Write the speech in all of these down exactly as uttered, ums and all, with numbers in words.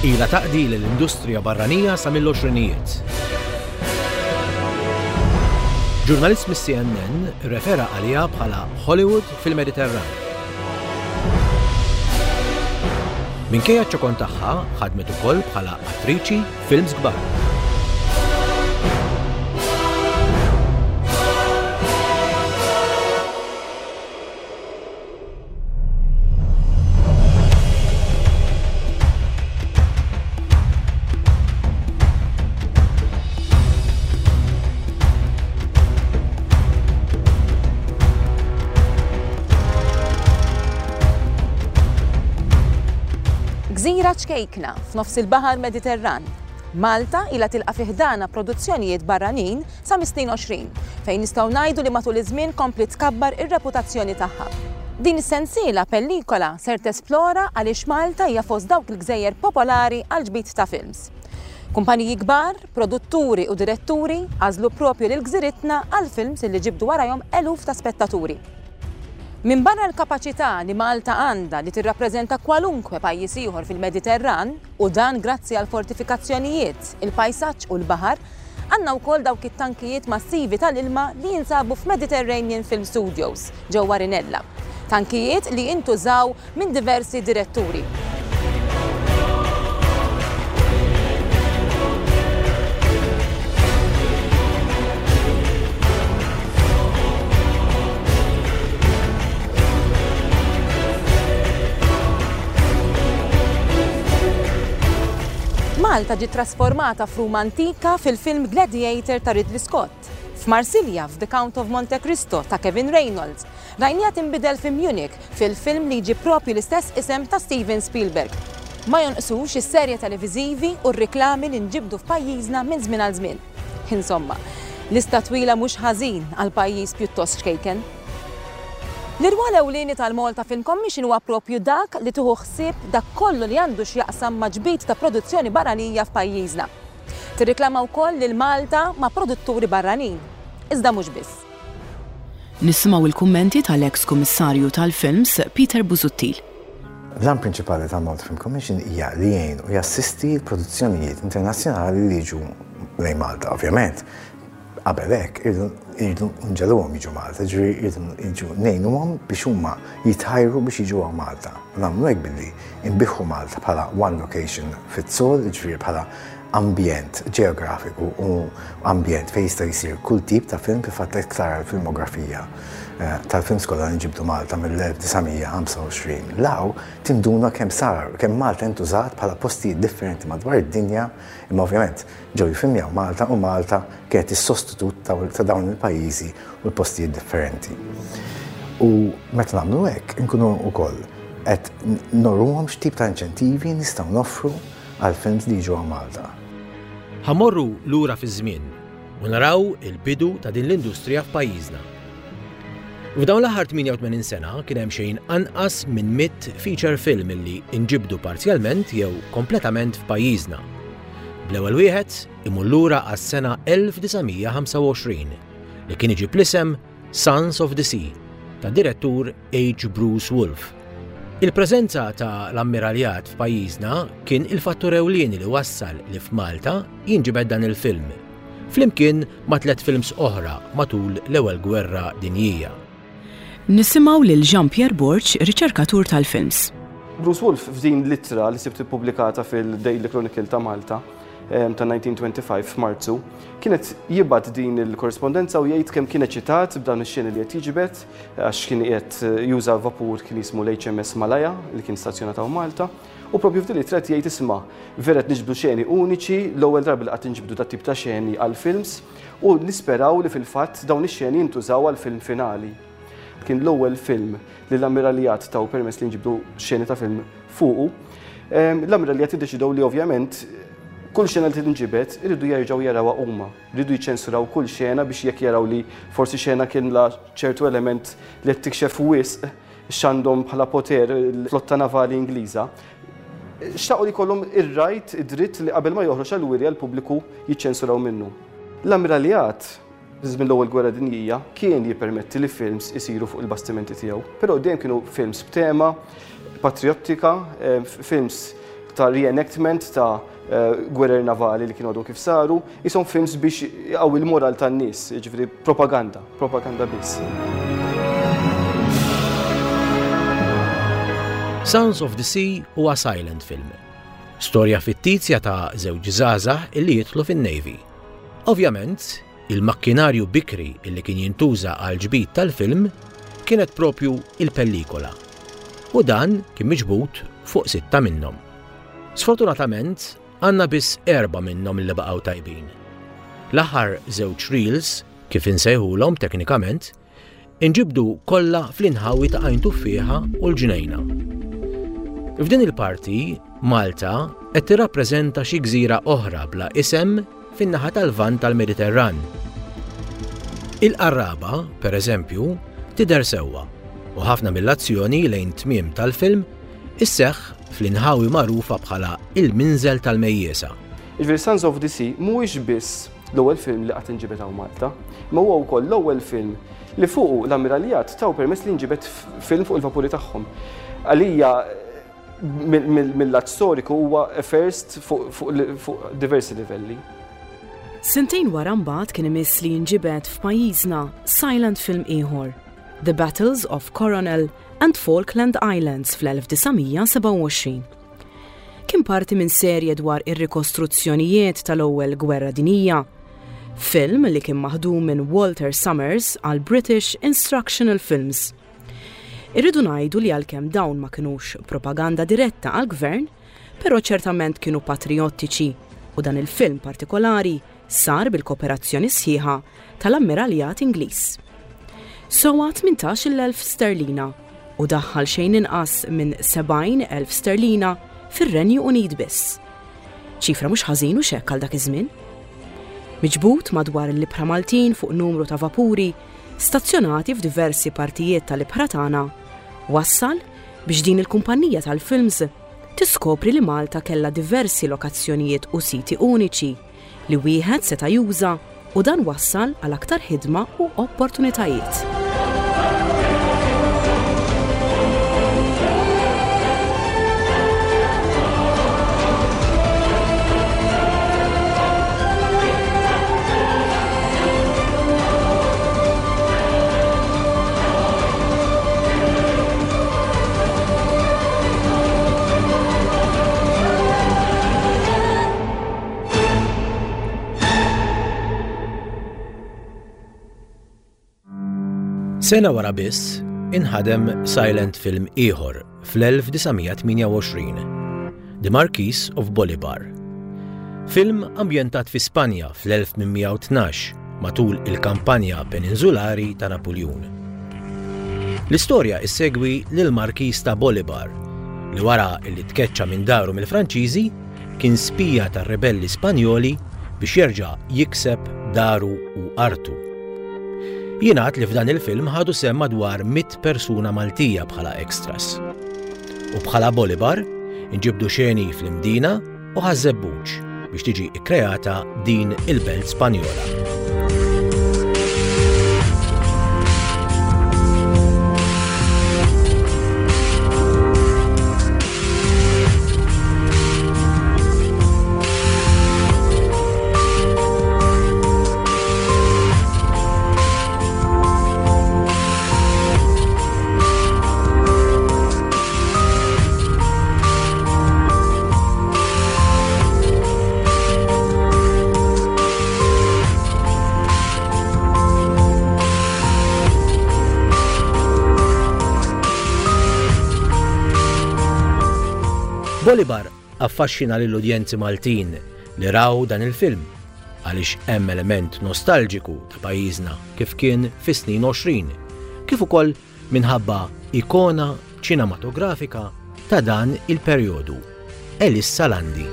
Ilha taqdi l-industrija barranija sa mill-għoxrinijiet. Ġurnalist mis-C N N refera għaliha bħala Hollywood fil-Mediterran. Minkejja ċ-ċokon tagħha ħadmet ukoll bħala attriċi films kbar. Gżira ċkejkna f'nofs il-Baħar Mediterran. Malta ilha tilqa' fi ħdana produzzjonijiet barranin sa mis-snin għoxrin, fejn nistgħu ngħidu li matul iż-żmien kompli tkabbar ir-reputazzjoni tagħha. Din is-sensiela pellikola ser tesplora għaliex Malta hija fost dawk il-gżejjer popolari għal ġbit ta' films. Kumpaniji kbar, produtturi u diretturi għażlu proprju lil gżiritna għal films li ġibdu warahom eluf ta' spettaturi. Min barra l-kapaċità li Malta għandha li tirrappreżenta kwalunkwe pajjiż ieħor fil-Mediterran u dan grazzi għal fortifikazzjonijiet, il-pajsaġġ u l-baħar, għandna wkoll dawk it-tankijiet massivi tal-ilma li jinsabu f'Mediterranean Film Studios ġewwa Rinella. Tankijiet li jintużaw minn diversi diretturi. Malta ġiet trasformata f'Ruma antika fil-film Gladiator ta' Ridley Scott, f'Marsilja f'The Count of Monte Cristo ta' Kevin Reynolds, rajnija tinbidel fi Munich fil-film li ġie proprju l-istess isem ta' Steven Spielberg. Ma jonqsux is-serje televiżivi u r-riklami li nġibdu f'pajjiżna minn żmien għal żmien. Insomma, lista twila mhux ħażin għal pajjiż pjuttost xkejken. L-irwol ewlieni tal-Malta Film Commission huwa proprju dak li tieħu ħsieb dak kollu li għandu x'jaqsam ma' ġbit ta' produzzjoni barranija f'pajjiżna. Tirriklama wkoll lil Malta ma' produtturi barranin, iżda mhux biss. Nisimgħu il-kummenti tal-eks kummissarju tal-films Peter Busuttil. L-għan prinċipali tal-Malta Film Commission hija li jgħin u jassisti l-produzzjonijiet internazzjonali li jiġu lejn Malta, ovvjament. Qabel hekk irridu nġelhom jiġu Malta, ġifieri irridu jiġu ngħinuhom biex huma jitħajru biex jiġu għal Malta. Nagħmlu hekk billi nbiħħu Malta bħala one location fit-sol, ġifieri bħala ambjent ġeografiku u ambjent fejn jista' jsir kull tip ta' film kif għadd iktar il-filmografija tal-films kollha nġibdu Malta mill-elf tisgħemija ħamsa u għoxrin. Law tinduna kemm sar, kemm Malta ntużat bħala postijiet differenti madwar id-dinja, imma ovvjament ġew jifilmjaw Malta u Malta kienet is-sostitut ta' dawn il-pajjiżi u l-postijiet differenti. U meta nagħmlu hekk inkunu wkoll qed norruhom x'tip ta' inċentivi nistgħu noffru għal films li jiġu Malta. Ħamorru lura fiż-żmien u naraw il-bidu ta' din l-industrija f'pajjiżna. F'dawn l-aħħar tminja u tmenin sena kien hemm xejn anqas minn mitt feature film illi inġibdu parzjalment jew kompletament f'pajjiżna. Bl-ewwel wieħed imur lura għas-sena elf tisgħemija ħamsa u għoxrin li kien iġib l-isem Sons of the Sea tad-direttur H. Bruce Wolfe. Il-preżenza ta' l-ammiraljat f'pajjiżna kien il-fattur ewlieni li wassal li f'Malta jinġibed dan il-film, flimkien ma' tliet films oħra matul l-ewwel gwerra dinjija. Nisimgħu lil Jean-Pierre Borch, riċerkatur tal-films. Bruce Wolfe f'din littra li sibt ippubblikata fil-Daily Chronicle ta' Malta ta' nineteen twenty-five f'Marzu, kienet jibgħat din il-korrespondenza u jgħid kemm kien eċitat b'dan ix-xeni li qed jiġbed għax kien qed juża vapur kien jismu l-H M S Malaya li kien stazzjonat hawn Malta u proprju f'din littra jgħid isma' vera qed niġbdu xeni uniċi, l-ewwel darba li qed inġibdu dat tip ta' xeni għal films u nisperaw li fil-fatt dawn ix-xeni jintużaw għal film finali. Kien l-ewwel film li l-ammiraljat taw permess li nġibdu xeni ta' film fuqu. L-ammiraljat iddeċidew li ovvjament kull xena li tinġibed irridu jerġgħu jarawha huma, irridu jiċċensuraw kull xena biex jekk jaraw li forsi xena kien la ċertu element li qed tikxef wisq x'għandhom bħala poter il-flotta navali Ingliża. Xtaqgħu li jkollhom ir-right, id-dritt li qabel ma joħroġ għall-wirja l-pubbliku jiċċensuraw minnu. L-ammiraljat żmien l-ewwel gwerra dinjija kien jippermetti li films isiru fuq il-bastimenti tiegħu, però dejjem kienu films b'tema patriottika, films ta' reenactment ta' gwerer navali li kienu għadu kif saru, jisom films biex jgħaw il-moral tan-nies, ġifri propaganda, propaganda biss. Sounds of the Sea huwa silent film. Storja fittizja ta' żewġ żgħażagħ illi jidħlu fin-Navy. Ovvjament, il-makkinarju bikri illi kien jintuża għal ġbit tal-film kienet propju il-pellikola. U dan kien miġbut fuq sitta minnhom. Sfortunatament, għandna biss erba' minnhom li baqgħu tajbin. L-aħħar żewġ reels, kif insejħulhom teknikament, inġibdu kollha fl-inħawi ta' għajn tuffieħa u l-ġnejna. F'din il-parti, Malta qed tirrappreżenta xi gżira oħra bla isem fin-naħa tal-lvant tal-Mediterran. Il-Qarraba, pereżempju, tidher sewwa u ħafna mill-azzjoni lejn tmiem tal-film isseħħ fl-inħawi magħrufa bħala il-Minżel tal-Mejjiesa. Jiġifieri Sons of the Sea mhuwiex biss l-ewwel film li qatt inġibet hawn Malta, ma huwa wkoll l-ewwel film li fuq l-ammiraljat taw permess li nġibet film fuq il-vapuri tagħhom. Għalija mill-lat storiku huwa first fuq diversi livelli. Sentejn wara mbagħad kien imiss li jinġibed f'pajjiżna silent film ieħor, The Battles of Coronel and Falkland Islands fl-elf tisa' seba' għoxrin. Kien parti minn serje dwar ir-rikostruzzjonijiet tal-ewwel Gwerra Dinjija, film li kien maħdum minn Walter Summers għal British Instructional Films. Irridu ngħidu li għalkemm dawn ma kinux propaganda diretta għall-gvern, però ċertament kienu patriottiċi u dan il-film partikolari sar bil-kooperazzjoni sħiħa tal-Ammiraljat Ingliż. Sowa tmintax elf sterlina u daħħal xejn inqas minn sebgħin elf sterlina fir-Renju Unit biss. ċifra mhux ħażin u xekk għal dak iż-żmien. Miġbut madwar l-Ibħra Maltin fuq numru ta' vapuri stazzjonati f'diversi partijiet tal-Ibħra tagħna, wassal biex din il-kumpanija tal-films tiskopri li Malta kellha diversi lokazzjonijiet u siti uniċi li wieħed seta' juża u dan wassal għal aktar ħidma u opportunitajiet. Sena wara biss, inħadem silent film ieħor fl-elf tisa' tminja għoxrin, The Marquis of Bolivar. Film ambjentat fi Spanja fl-elf tminmija tnax matul il-kampanja peninsulari ta' Napoleon. L-istorja issegwi lil Marquis ta' Bolivar li wara li tkeċċa minn daru mill-Franċiżi kien spija tar-rebelli Spanjoli biex jerġa' jikseb daru u artu. Jingħad li f'dan il-film ħadu sehem madwar miet persuna Maltija bħala extras. U bħala Bolivar inġibdu xeni fl-imdina u ħażebbuġ biex tiġi ikkreata din il-belt Spanjola. Bolivar affaxxina lill-udjenzi Maltin li raw dan il-film għaliex hemm element nostalġiku ta' pajjiżna kif kien fis-snin għoxrin, kif ukoll minħabba ikona ċinematografika ta' dan il-perjodu, Elissa Landi.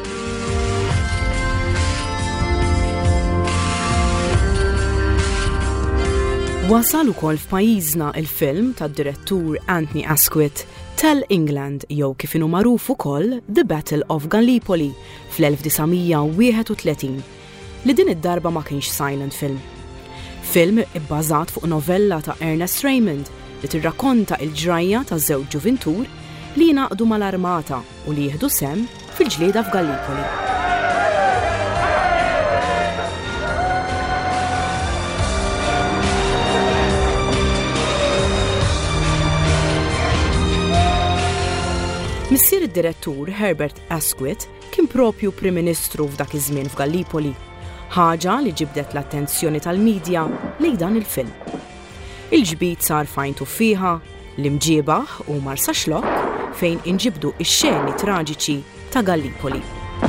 Wasal ukoll f'pajjiżna il-film tad-direttur Anthony Asquith Tell England jew kif inhu magħruf ukoll The Battle of Gallipoli fl-elf tisa' wieħed u tletin li din id-darba ma kienx silent film. Film ibbażat fuq novella ta' Ernest Raymond li tirrakkonta l-ġrajja ta' żewġ ġuventur li jingħaqdu mal-armata u li jieħdu sehem fil-ġlieda f'Gallipoli. Missier id-direttur Herbert Asquith kien propju Prim Ministru f'dak iż-żmien f'Gallipoli, ħaġa li ġibdet l-attenzjoni tal-medja lejn dan il-film. Il-ġbit sar fajn tuffiħa, l-imġiebaħ u Marsa Xlokk fejn inġibdu ix-xeni traġiċi ta' Gallipoli.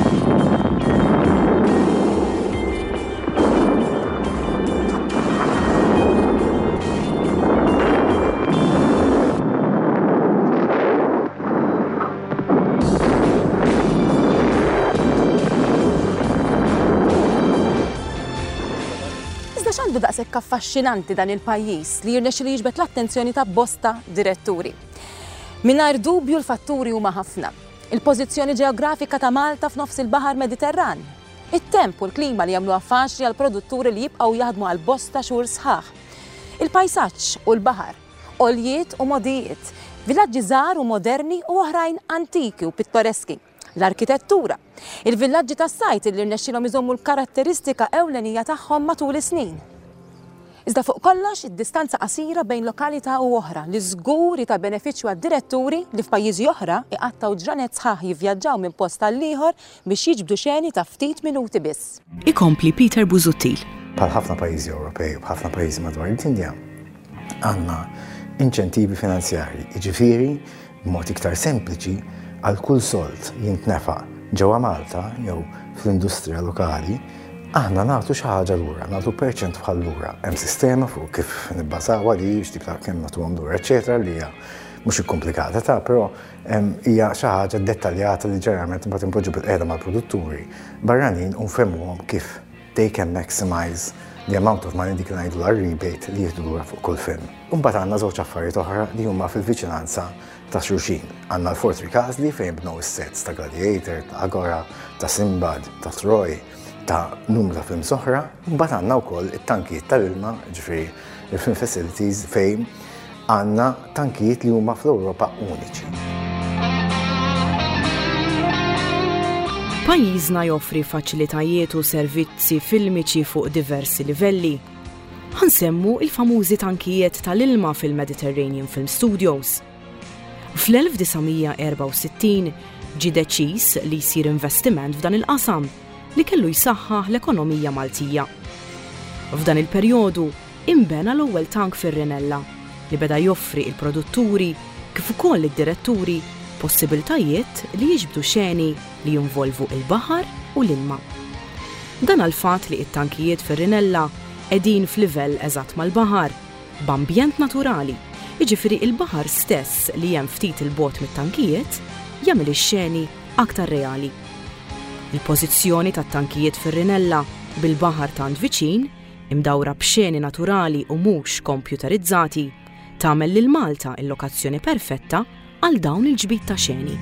X'għandu daqshekk affaxxinanti dan il-pajjiż li jirnexxi li jiġbed l-attenzjoni ta' bosta diretturi. Mingħajr dubju l-fatturi huma ħafna. Il-pożizzjoni ġeografika ta' Malta f'nofs il-Baħar Mediterran. it-temp u l-klima li jagħmluha faċli għal produtturi li jibqgħu jaħdmu għal bosta xhur sħaħ. Il-pajsaġġ u l-baħar, oljiet u modijiet, villaġġi żgħar u moderni u oħrajn antiki u pittoreski. L-arkitettura, il-villaġġi tas-sajt li rnexxilhom iżommu l-karatteristika ewlenija tagħhom matul is-snin. Iżda fuq kollox id-distanza qasira bejn lokalità u oħra li żgur ta' benefiċċju għad-diretturi li f'pajjiżi oħra iqattaw ġranet sħaħ jivvjaġġaw minn post tal-ieħor biex jiġbdu xeni ta' ftit minuti biss. Ikompli Peter Busuttil. Bħal ħafna pajjiżi Ewropej u bħafna pajjiżi madwar id-dinja għandna inċentivi finanzjarji, jiġifieri b'mod iktar sempliċi għal kull sold jintnefa' ġewwa Malta jew fl-industrija lokali, aħna nagħtu xi ħaġa lura, nagħtu perċent bħal lura. Hemm sistema fuq kif nibbażawha li x'tip ta' kemm nagħtuhom lura, eċetera, li hija mhux ikkomplikata ta' però hija xi ħaġa dettaljata li ġeneralment imbagħad inpoġġu bil-qiegħda mal-produtturi barranin u nfehmuhom kif they can maximize the amount of money dik ngħidu rebate li jieħdu lura fuq kull film. U mbagħad għandna żewġ affarijiet oħra li huma fil-viċinanza ta' xulxin. Għandna l-Fort Ricasli fejn bnew is-sets ta' Gladiator, ta' Agora, ta' Simbad, ta' Troy, ta' numru ta' film soħra, mbagħad għandna wkoll it-tankijiet tal-ilma, ġifieri il-film facilities fejn għandna tankijiet li huma fl-Ewropa uniċi. Pajjiżna joffri faċilitajiet u servizzi filmiċi fuq diversi livelli. Ħansemmu il-famużi tankijiet tal-ilma fil-Mediterranean Film Studios. fl-elf tisa' erba' u sittin ġie deċiż li jsir investiment f'dan il-qasam li kellu jsaħħaħ l-ekonomija Maltija. F'dan il-perjodu imbena l-ewwel tank fir-Rinella li beda joffri il-produtturi kif ukoll id-diretturi possibiltajiet li jiġbdu xeni li jinvolvu il-baħar u l-ilma. Dan għal fatt li t-tankijiet fir-Rinella qegħdin f'livell eżatt mal-baħar, b'ambjent naturali, jiġifieri il-baħar stess li hemm ftit il-bogħod mit-tankijiet jagħmel ix-xeni aktar reali. Il-pożizzjoni tat-tankijiet fir-Rinella bil-baħar tant viċin, imdawra b'xeni naturali u mhux kompjuterizzati, tagħmel lil Malta il-lokazzjoni perfetta għal dawn il-ġbit ta' xeni.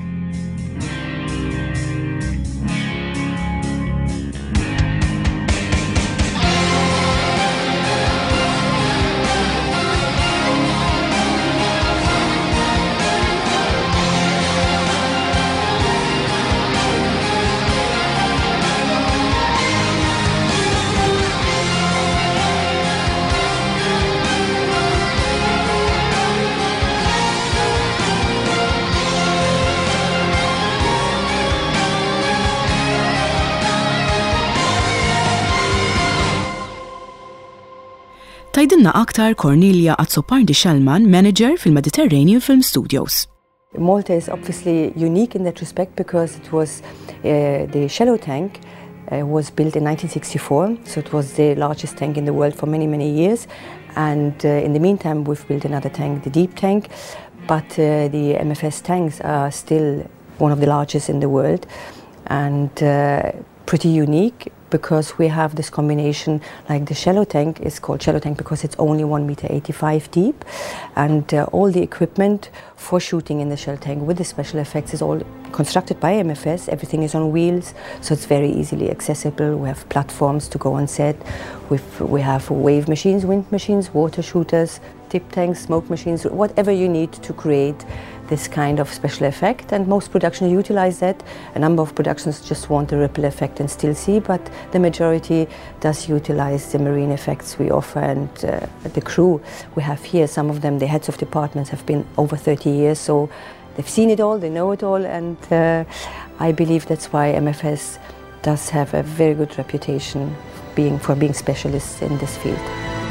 Tajdinna aktar Cornelia Azzopardi-Shellman, manager fil-Mediterranean Film Studios. Malta is obviously unique in that respect because it was uh, the shallow tank uh, was built in nineteen sixty-four, so it was the largest tank in the world for many, many years. And uh, in the meantime, we've built another tank, the deep tank, but uh, the M F S tanks are still one of the largest in the world and uh, pretty unique, because we have this combination, like the shallow tank is called shallow tank because it's only one meter eighty-five deep, and uh, all the equipment for shooting in the shallow tank with the special effects is all constructed by M F S. Everything is on wheels, so it's very easily accessible. We have platforms to go on set. We've, we have wave machines, wind machines, water shooters. tip tanks, smoke machines, whatever you need to create this kind of special effect, and most productions utilize that. A number of productions just want the ripple effect and still see, but the majority does utilize the marine effects we offer, and uh, the crew we have here, some of them, the heads of departments have been over thirty years, so they've seen it all, they know it all, and uh, I believe that's why M F S does have a very good reputation being, for being specialists in this field.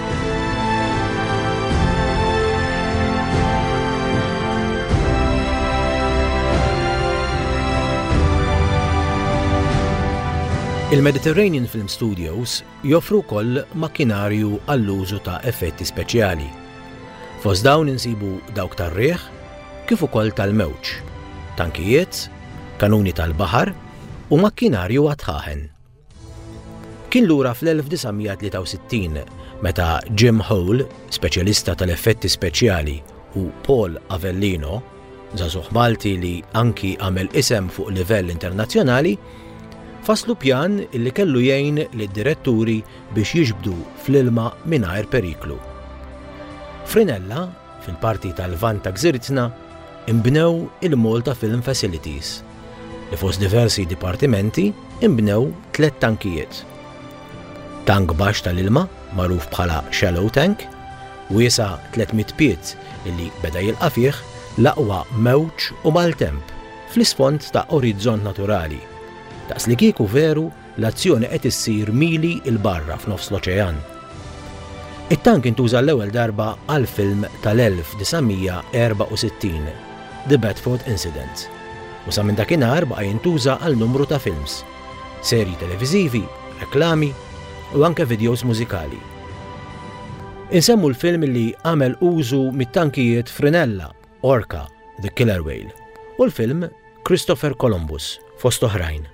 Il-Mediterranean Film Studios joffru wkoll makkinarju għall-użu ta' effetti speċjali. Fost dawn insibu dawk tar-riħ kif ukoll tal-mewġ, tankijiet, kanuni tal-baħar u makkinarju għat-ħaħen. Kien lura fl-elf tisgħemija tlieta u sittin meta Jim Hole, speċjalista tal-effetti speċjali, u Paul Avellino, żagħżugħ Malti li anki għamel isem fuq livell internazzjonali, faslu pjan illi kellu jgħin lid-diretturi biex jiġbdu fl-ilma mingħajr periklu. Frinella, fil-parti tal-lvant ta' Gżiritna, imbnew il-Malta Film Facilities, li fost diversi dipartimenti imbnew tliet tankijiet. Tank baxx tal-ilma, magħruf bħala shallow tank, wiesa tlietmija pied illi beda jilqa' fih l-aqwa mewġ u maltemp fl-isfond ta' orizzont naturali. Daqs li kieku veru l-azzjoni qed issir mili il barra f'nofs l-oċean. It-tank intuża l-ewwel darba għal film tal-elf tisgħemija erba' u sittin, The Bedford Incident, u sa minn dakinhar baqa' jintuża għal numru ta' films, serji televiżivi, reklami u anke videos mużikali. Insemmu l-film li għamel użu mit-tankijiet Frinella, Orca, The Killer Whale, u l-film Christopher Columbus, fost oħrajn.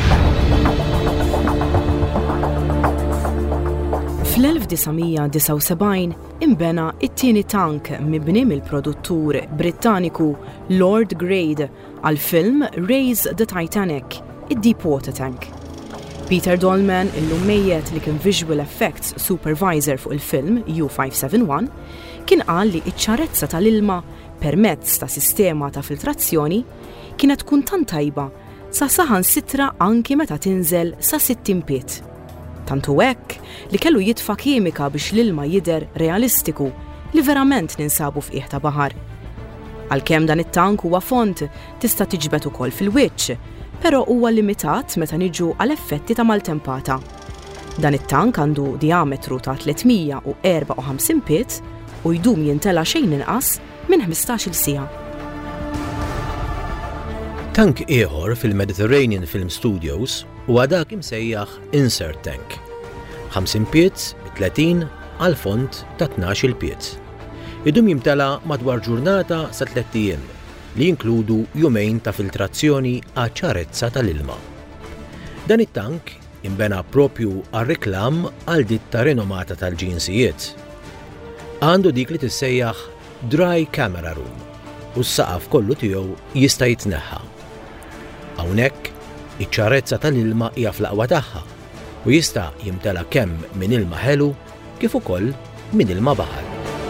Fl-elf tisgħemija disa' u sebgħin imbena it-tieni tank mibni mill-produttur Brittaniku Lord Grade għal-film Raise the Titanic, id-Deepwater Tank. Peter Dolman, illum mejjed li kien Visual Effects Supervisor fuq il-film U five seventy-one, kien qal li iċ-ċarezza tal-ilma permezz ta' sistema ta' filtrazzjoni kienet tkun tant tajba sa saħan sitra anki meta tinżel sa sittin pied. Tantu hekk li kellu jitfa' kimika biex l-ilma jidher realistiku li verament ninsabu f'qiegħ ta' baħar. Għalkemm dan it-tank huwa font tista' tiġbed ukoll fil-wiċċ, però huwa limitat meta niġu għal effetti ta' maltempata. Dan it-tank għandu diametru ta' tlietmija u erba' u ħamsin pied u jdum jintela xejn inqas minn ħmistax-il siegħa. Tank ieħor fil-Mediterranean Film Studios huwa dak imsejjaħ Insert Tank, ħamsin pied tletin għal font ta' tnax-il pied. Idum jimtela madwar ġurnata sa tliet ijiem li jinkludu jumejn ta' filtrazzjoni għaċ-ċarezza tal-ilma. Dan it-tank imbena propju għar-riklam għal ditta rinomata tal-ġinsijiet. Għandu dik li tissejjaħ Dry Camera Room u s-saqaf kollu tiegħu jista' jitneħħa. Hawnhekk iċ-ċarezza tal-ilma hija fl-aqwa tagħha u jista' jimtela kemm minn ilma ħelu kif ukoll minn ilma baħar.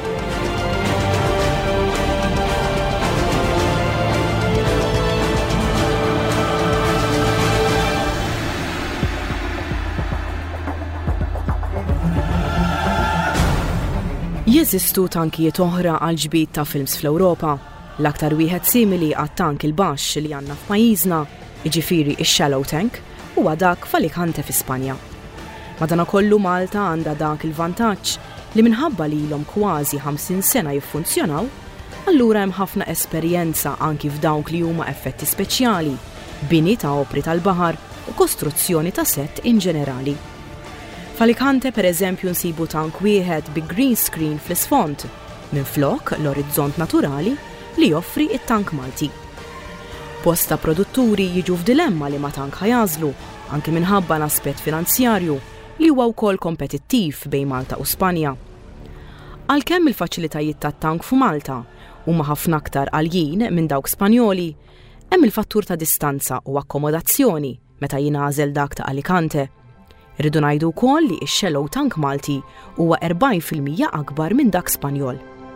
Jeżistu tankijiet oħra għal ġbid ta' films fl-Ewropa. L-aktar wieħed simili għat-tank il-baxx li għandna f'pajjiżna, jiġifieri x-shallow tank, huwa dak f'Alicante f'Ispanja. Madankollu Malta għandha dak il-vantaġġ li minħabba li ilhom kważi ħamsin sena jiffunzjonaw, allura hemm ħafna esperjenza anki f'dawk li huma effetti speċjali, bini ta' opri tal-baħar u kostruzzjoni ta' set in ġenerali. F'Alicante pereżempju nsibu tank wieħed bi green screen fl-isfond, minflok l-orizzont naturali li joffri it-tank Malti. Bosta produtturi jiġu f'dilemma li ma tank ħajażlu, anke minħabba l-aspett finanzjarju li huwa wkoll kompetittiv bejn Malta u Spanja. Għalkemm il-faċilitajiet tat-tank f'Malta huma ħafna aktar għaljin minn dawk Spanjoli, hemm il-fattur ta' distanza u akkomodazzjoni meta jingħażel dak ta' Alicante. Irridu ngħidu wkoll li x-shallow tank Malti huwa erbgħin fil-mija akbar minn dak Spanjol.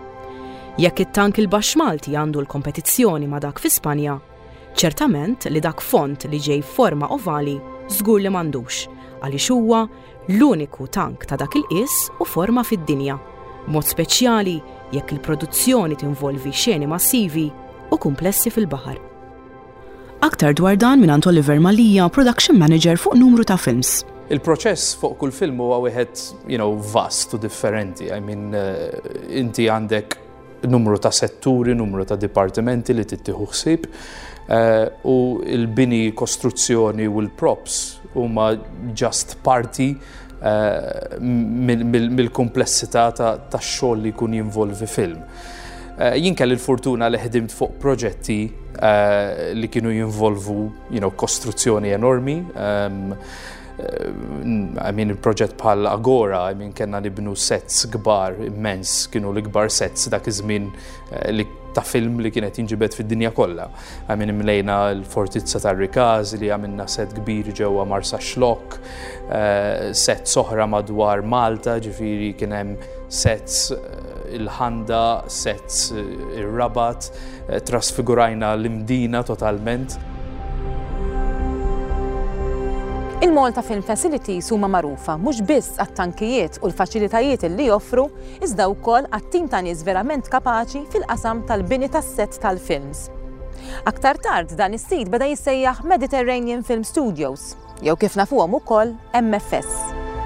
Jekk it-tank il-Baxx Malti għandu l-kompetizzjoni ma' dak fi Spanja, ċertament li dak font li ġej forma ovali żgur li m'għandux, għaliex huwa l-uniku tank ta' dak il-qis u forma fid-dinja, mod speċjali jekk il-produzzjoni tinvolvi xeni massivi u komplessi fil-baħar. Aktar dwar dan minn Oliver Malija, production manager fuq numru ta' films. Il-proċess fuq kull film huwa wieħed, you know, vast u differenti. I mean, uh, inti għandek numru ta' setturi, numru ta' dipartimenti li tittieħu ħsieb, uh, u l-bini, kostruzzjoni u l-props huma just parti uh, mill-komplessità tax-xogħol li jkun jinvolvi film. Uh, jien kelli l-fortuna li ħdimt fuq proġetti uh, li kienu jinvolvu, you know, kostruzzjoni enormi. Um, I mean, il-proġett bħal Agora, I mean, kena nibnu sets kbar, immens, kienu l-kbar sets dak iż-żmien li ta' film li kienet jinġibet fid-dinja kollha. I mean, imlejna l-Fortizza tar-Rikaż li għamilna set kbir ġewwa Marsa Xlokk, uh, sets oħra madwar Malta, ġifieri kien hemm sets il-Ħanda, sets ir-Rabat, uh, trasfigurajna l-Imdina totalment. Il-Malta Film Facilities huma magħrufa mhux biss għat-tankijiet u l-faċilitajiet li joffru, iżda wkoll għat-tim ta' nies verament kapaċi fil-qasam tal-bini tas-sett tal-films. Aktar tard dan is-sit beda jissejjaħ Mediterranean Film Studios, jew kif nafuhom ukoll M F S.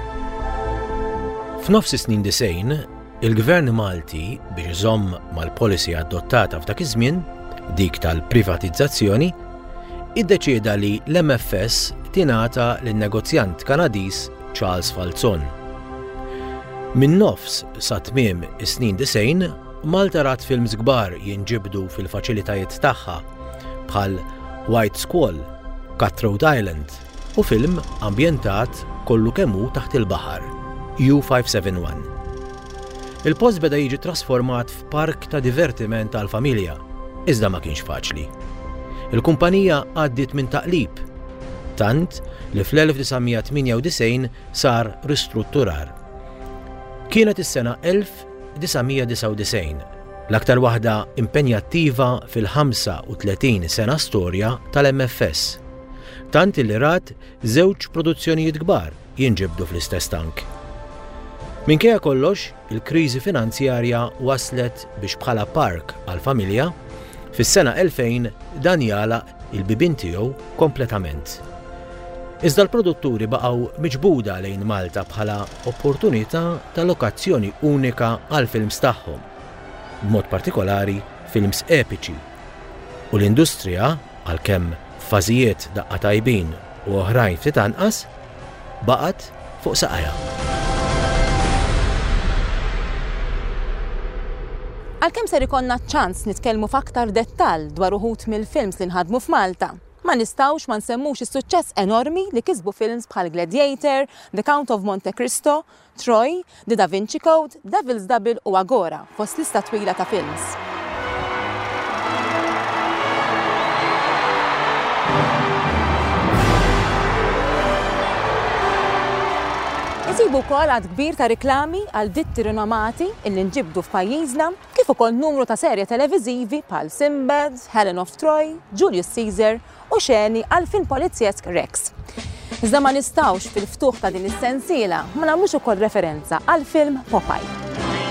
F'nofs is-snin disejn, il-Gvern Malti biex iżomm mal-policy adottata f'dak iż-żmien, dik tal-privatizzazzjoni, iddeċieda li l-M F S tingħata lin-negozjant Kanadiż Charles Falzon. Min nofs sa tmiem is-snin disejn, Malta rat films kbar jinġibdu fil-faċilitajiet tagħha bħal White Squall, Cutthroat Island u film ambjentat kollu kemm hu taħt il-baħar, U five seventy-one. Il-post beda jiġi trasformat f'park ta' divertiment għall-familja, iżda ma kienx faċli. Il-kumpanija għaddiet minn taqlib, tant li fl-elf tisgħemija tminja u disgħin sar ristrutturar. Kienet is-sena elf tisgħemija disa' u disgħin, l-aktar waħda impenjattiva fil-ħamsa u tletin sena storja tal-M F S, tant li rat żewġ produzzjonijiet kbar jinġibdu fl-istess tank. Minkejja kollox, il-kriżi finanzjarja waslet biex bħala park għall-familja fis-sena elfejn dan jagħlaq il-bibien tiegħu kompletament. Iżda l-produtturi baqgħu miġbuda lejn Malta bħala opportunità ta' lokazzjoni unika għal films tagħhom, b'mod partikolari films epiċi. U l-industrija, għalkemm f'fażijiet daqqa tajbin u oħrajn ftit anqas, baqgħet fuq saqajja. Għalkemm ser ikonna ċans nitkellmu f'aktar dettall dwar uħud mill-films li nħadmu f'Malta, ma nistgħux ma nsemmux is-suċċess enormi li kisbu films bħal Gladiator, The Count of Monte Cristo, Troy, The Da Vinci Code, Devil's Double u Agora fost lista twila ta' films. Isibu wkoll għad kbir ta' riklami għal ditti rinomati illi nġibdu f'pajjiżna, kif ukoll numru ta' serje televiżivi bħal Sinbad, Helen of Troy, Julius Caesar u xeni għal film polizjesk Rex. Iżda ma nistgħux fil-ftuħ ta' din is-sensiela ma nagħmlux ukoll referenza għal film Popeye.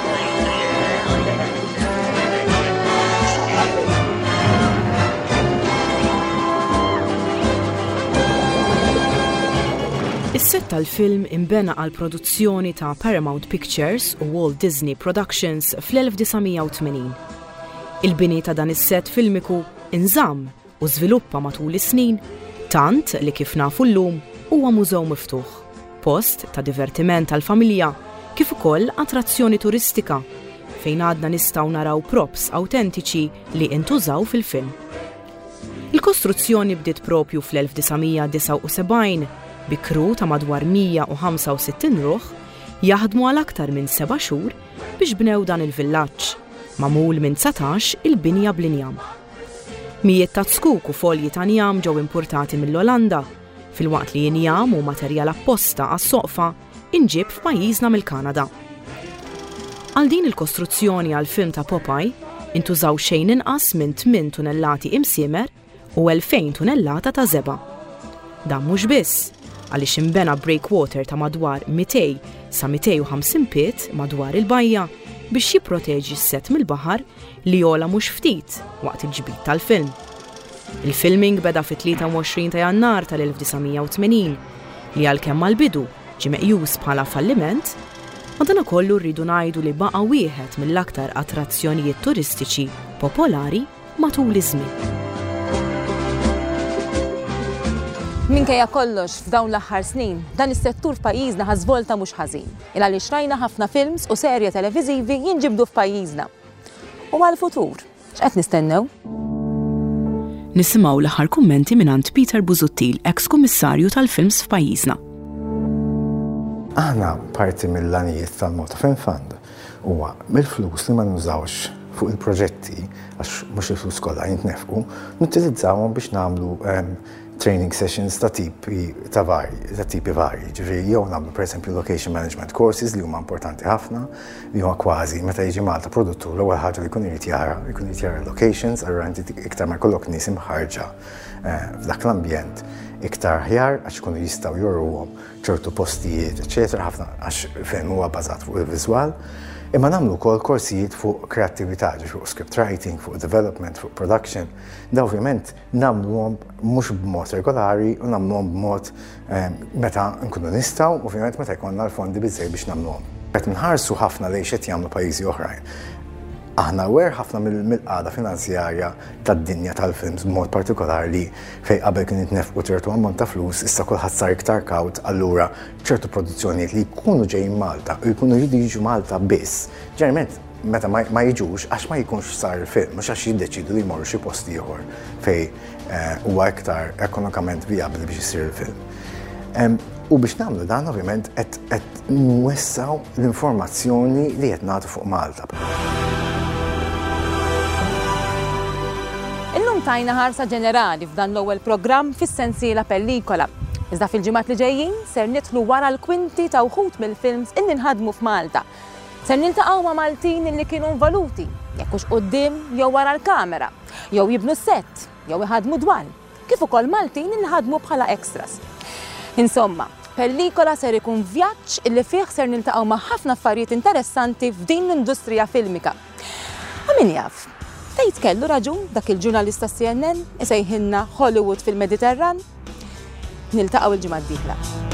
Is-set tal-film imbena għal produzzjoni ta' Paramount Pictures u Walt Disney Productions fl-elf tisgħemija u tmenin. Il-bini ta' dan is-set filmiku inżamm u żviluppa matul is-snin, tant li kif nafu llum huwa mużew miftuħ, post ta' divertiment tal-familja kif ukoll attrazzjoni turistika fejn għadna nistgħu naraw props awtentiċi li intużaw fil-film. Il-kostruzzjoni bdiet propju fl-elf tisgħemija disa' u sebgħin bi kru ta' madwar mija u ħamsa u sittin ruħ jaħdmu għal aktar minn seba' xhur biex bnew dan il-villaġġ, magħmul minn satax il-binja bl-injam. Mijiet ta' skuk u folji ta' njam ġew importati mill-Olanda, filwaqt li injam u materjal apposta għas-soqfa inġib f'pajjiżna mill-Kanada. Għal din il-kostruzzjoni għal film ta' Popeye, intużaw xejn inqas minn tmien tunellati imsiemer u elfejn tunellata ta' żeba'. Dan mhux biss, għaliex imbena breakwater ta' madwar mitej sa mitej u ħamsin piet madwar il-bajja biex jipproteġi s-set mill-baħar li jola mhux ftit waqt il-ġbit tal-film. Il-filming beda fit-tlieta u għoxrin ta' Jannar tal-elf tisgħumija u tmenin li għalkemm mal-bidu ġie meqjus bħala falliment, madankollu rridu ngħidu li baqa' wieħed mill-aktar attrazzjonijiet turistiċi popolari matul iż-żmien. Minkejja kollox f'dawn l-aħħar snin, dan is-settur f'pajjiżna ħa żvolta mhux ħażin, il għaliex rajna ħafna films u serje televiżivi jinġibdu f'pajjiżna. U għall-futur, x'qed nistennew? Nisimgħu l-aħħar kummenti mingħand Peter Busuttil, ex-kummissarju tal-films f'pajjiżna. Aħna parti mill-għanijiet tal-Malta Film Fund huwa mill-flus li ma nużawx fuq il-proġetti għax mhux il-flus kollha jintnefqu, nuttilizzawhom biex nagħmlu training sessions ta' tipi ta' vari, ta' tipi vari. Ġifieri jew nagħmlu pereżempju location management courses li huma importanti ħafna, li huma kważi meta jiġi Malta produttur l-ewwel ħaġa li jkun irid jara, jkun irid jara locations, allura inti iktar ma jkollok nies imħarġa f'dak l-ambjent iktar ħjar għax ikunu jistgħu jorruhom ċertu postijiet, eċetera, ħafna għax film huwa bbażat fuq il-viżwal. Imma nagħmlu wkoll korsijiet fuq kreattività, fuq script writing, fuq development, fuq production. Da ovvjament nagħmluhom mhux b'mod regolari u nagħmluhom b'mod meta nkunu nistgħu, ovvjament meta jkollna l-fondi biżżejjed biex nagħmluhom. Qed nħarsu ħafna lejn x'qed jagħmlu pajjiżi oħrajn. Aħna wer ħafna mill-qagħda finanzjarja tad-dinja tal-films b'mod partikolari li fejn qabel kien jitnefqu ċertu ammont ta' flus, issa kulħadd sar iktar kawt, allura ċertu produzzjonijiet li jkunu ġejjin Malta u jkunu jridu jiġu Malta biss. Ġeneralment meta ma jiġux għax ma jkunx sar il-film, mhux għax jiddeċidu li jmorru xi post ieħor fejn huwa iktar ekonomikament vijabbli biex isir il-film. U biex nagħmlu dan ovvjament qed nwessaw l-informazzjoni li qed nagħtu fuq Malta. Tajna ħarsa ġenerali f'dan l-ewwel programm fis-sensiela Pellikola. Iżda fil-ġimgħat li ġejjin ser nidħlu wara l-kwinti ta' wħud mill-films inni nħadmu f'Malta. Ser niltaqgħu ma' Maltin li kienu involuti, jekk hux quddiem jew wara l-kamera, jew jibnu s-sett, jew iħadmu dwar, kif ukoll Maltin li ħadmu bħala extras. Insomma, Pellikola ser ikun vjaġġ illi fih ser niltaqgħu ma' ħafna affarijiet interessanti f'din l-industrija filmika. Ma' min jaf? Tgħid kellu raġun dak il-ġurnalista C N N isejħilna Hollywood fil-Mediterran? Niltaqgħu l-ġimgħa d-dieħla.